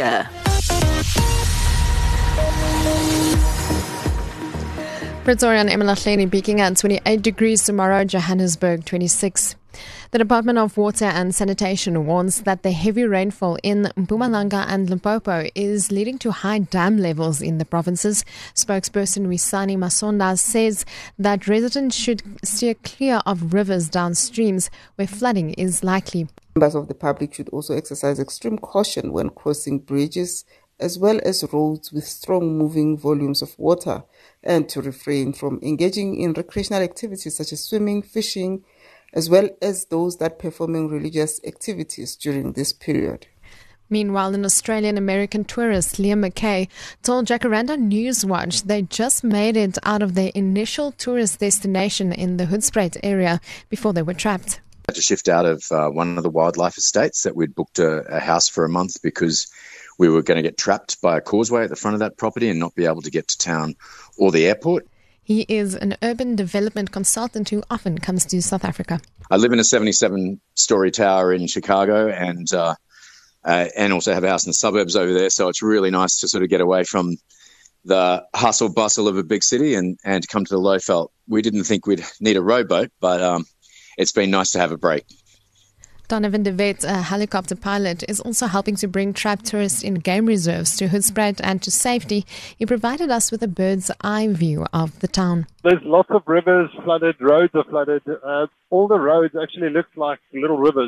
weather. Pretoria and Emalahleni peaking at 28 degrees tomorrow, Johannesburg 26. The Department of Water and Sanitation warns that the heavy rainfall in Mpumalanga and Limpopo is leading to high dam levels in the provinces. Spokesperson Wisani Masonda says that residents should steer clear of rivers downstreams where flooding is likely. Members of the public should also exercise extreme caution when crossing bridges as well as roads with strong moving volumes of water, and to refrain from engaging in recreational activities such as swimming, fishing, as well as those that performing religious activities during this period. Meanwhile, an Australian-American tourist, Liam McKay, told Jacaranda Newswatch they just made it out of their initial tourist destination in the Hoedspruit area before they were trapped. I had to shift out of one of the wildlife estates that we'd booked a house for a month because we were going to get trapped by a causeway at the front of that property and not be able to get to town or the airport. He is an urban development consultant who often comes to South Africa. I live in a 77-story tower in Chicago and also have a house in the suburbs over there, so it's really nice to sort of get away from the hustle bustle of a big city and to come to the Lowveld. We didn't think we'd need a rowboat, but it's been nice to have a break. Donovan de Wet, a helicopter pilot, is also helping to bring trapped tourists in game reserves to Hoedspruit and to safety. He provided us with a bird's eye view of the town. There's lots of rivers flooded, roads are flooded. All the roads actually look like little rivers.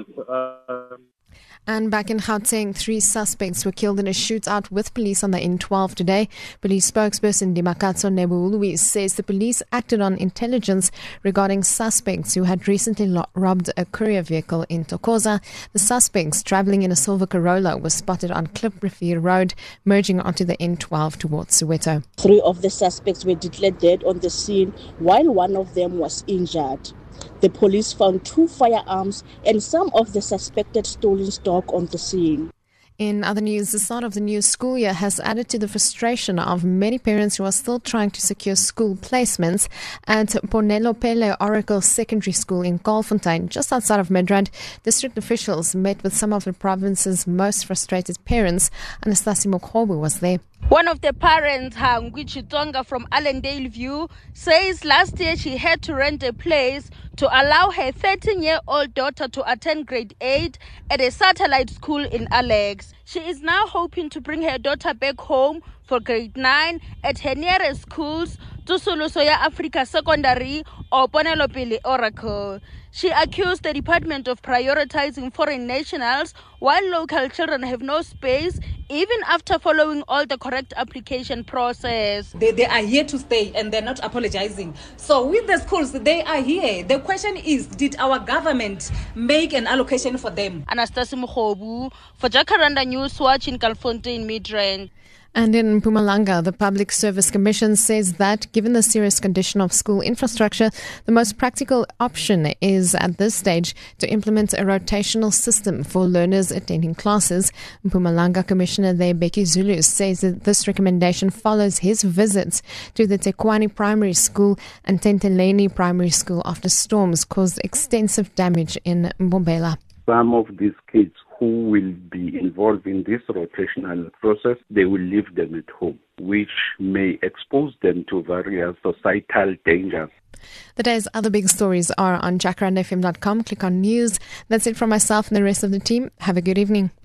And back in Gauteng, 3 suspects were killed in a shootout with police on the N12 today. Police spokesperson Dimakatso Nebuului says the police acted on intelligence regarding suspects who had recently robbed a courier vehicle in Thokoza. The suspects, travelling in a silver Corolla, were spotted on Kliprivier Road, merging onto the N12 towards Soweto. 3 of the suspects were declared dead on the scene, while one of them was injured. The police found 2 firearms and some of the suspected stolen stock on the scene. In other news, the start of the new school year has added to the frustration of many parents who are still trying to secure school placements. At Ponelo Pele Oracle Secondary School in Kolfontein, just outside of Midrand, district officials met with some of the province's most frustrated parents. Anastasi Mokhobu was there. One of the parents, Hangwi Chitonga from Allendale View, says last year she had to rent a place to allow her 13-year-old daughter to attend grade 8 at a satellite school in Alex. She is now hoping to bring her daughter back home for grade 9 at her nearest schools, Tsosoloso ya Africa Secondary or Ponelo Pele Oracle. She accused the department of prioritizing foreign nationals while local children have no space, even after following all the correct application process. They are here to stay and they're not apologizing. So with the schools, they are here. The question is, did our government make an allocation for them? Anastasi Mokhobu for Jacaranda Newswatch in Kolfontein, Midrand. And in Mpumalanga, the Public Service Commission says that given the serious condition of school infrastructure, the most practical option is at this stage to implement a rotational system for learners attending classes. Mpumalanga Commissioner there, Becky Zulu, says that this recommendation follows his visits to the Tekwani Primary School and Tenteleni Primary School after storms caused extensive damage in Mbombela. Some of these kids who will be involved in this rotational process, they will leave them at home, which may expose them to various societal dangers. The day's other big stories are on jacarandafm.com. Click on news. That's it from myself and the rest of the team. Have a good evening.